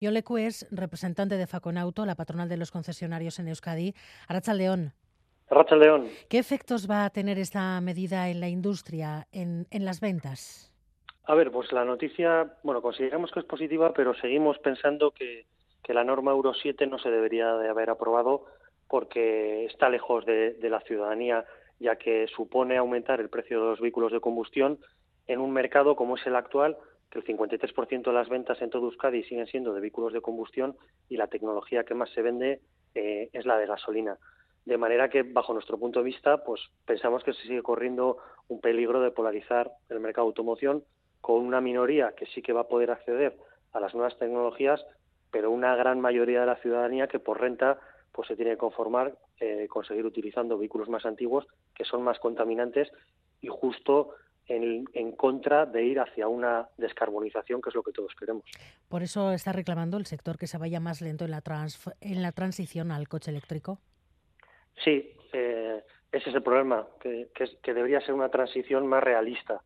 Jon Leku es representante de Faconauto, la patronal de los concesionarios en Euskadi. Arratsaldeon. Arratsaldeon. ¿Qué efectos va a tener esta medida en la industria, en las ventas? A ver, pues la noticia, bueno, consideramos que es positiva, pero seguimos pensando que la norma Euro 7 no se debería de haber aprobado porque está lejos de la ciudadanía, ya que supone aumentar el precio de los vehículos de combustión en un mercado como es el actual, que el 53% de las ventas en todo Euskadi siguen siendo de vehículos de combustión y la tecnología que más se vende es la de gasolina. De manera que, bajo nuestro punto de vista, pues pensamos que se sigue corriendo un peligro de polarizar el mercado de automoción con una minoría que sí que va a poder acceder a las nuevas tecnologías, pero una gran mayoría de la ciudadanía que por renta pues se tiene que conformar con seguir utilizando vehículos más antiguos que son más contaminantes y justo en contra de ir hacia una descarbonización, que es lo que todos queremos. Por eso está reclamando el sector que se vaya más lento en la transición al coche eléctrico. Sí, ese es el problema, que debería ser una transición más realista.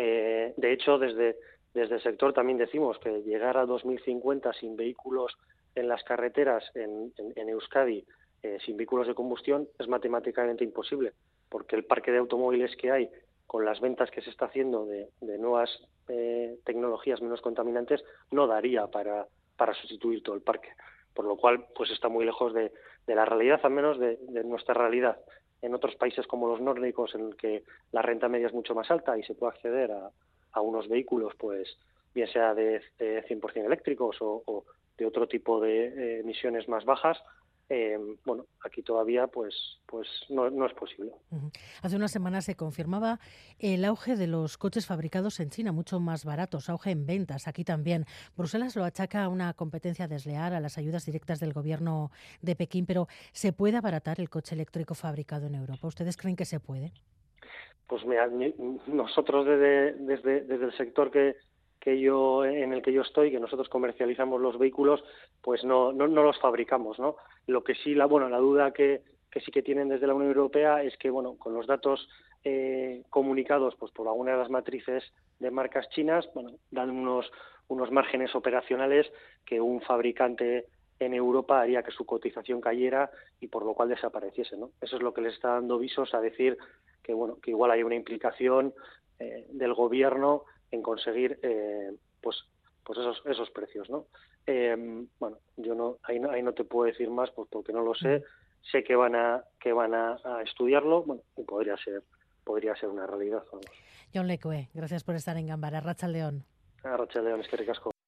De hecho, desde el sector también decimos que llegar a 2050 sin vehículos en las carreteras en Euskadi, sin vehículos de combustión, es matemáticamente imposible, porque el parque de automóviles que hay, con las ventas que se está haciendo de nuevas tecnologías menos contaminantes, no daría para sustituir todo el parque. Por lo cual, pues está muy lejos de la realidad, al menos de nuestra realidad. En otros países como los nórdicos, en el que la renta media es mucho más alta y se puede acceder a unos vehículos, pues bien sea de 100% eléctricos o de otro tipo de emisiones más bajas, bueno, aquí todavía pues no es posible. Hace unas semanas se confirmaba el auge de los coches fabricados en China, mucho más baratos, auge en ventas, aquí también. Bruselas lo achaca a una competencia desleal, a las ayudas directas del gobierno de Pekín, pero ¿se puede abaratar el coche eléctrico fabricado en Europa? ¿Ustedes creen que se puede? Pues mira, nosotros desde el sector en el que yo estoy, que nosotros comercializamos los vehículos, pues no los fabricamos, ¿no? Lo que sí, la duda que sí que tienen desde la Unión Europea es que, bueno, con los datos comunicados pues por alguna de las matrices de marcas chinas, bueno, dan unos márgenes operacionales que un fabricante en Europa haría que su cotización cayera y por lo cual desapareciese, ¿no? Eso es lo que les está dando visos a decir que bueno, que igual hay una implicación del gobierno en conseguir pues esos precios, ¿no? Bueno, yo ahí no te puedo decir más pues porque no lo sé. Ujú. Sé que van a estudiarlo, bueno, y podría ser una realidad, vamos. Jon Lekue, gracias por estar en Gambara. Arratsaldeon. Arratsaldeon, eskerrik asko.